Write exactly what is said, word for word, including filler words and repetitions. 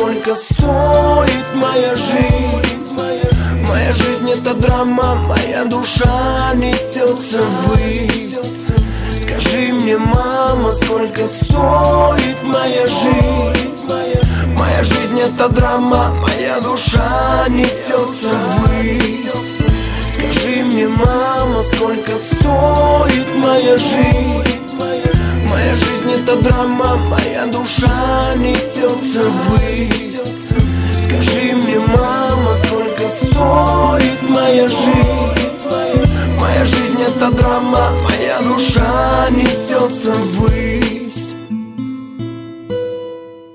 сколько стоит моя жизнь? Моя жизнь это драма, моя душа несется ввысь. Скажи мне, мама, сколько стоит моя жизнь? Моя жизнь это драма, моя душа несется ввысь. Скажи мне, мама, сколько стоит моя жизнь? Моя жизнь это драма, моя душа несется ввысь. Скажи мне, мама, сколько стоит моя жизнь? Моя жизнь это драма, моя душа несется ввысь.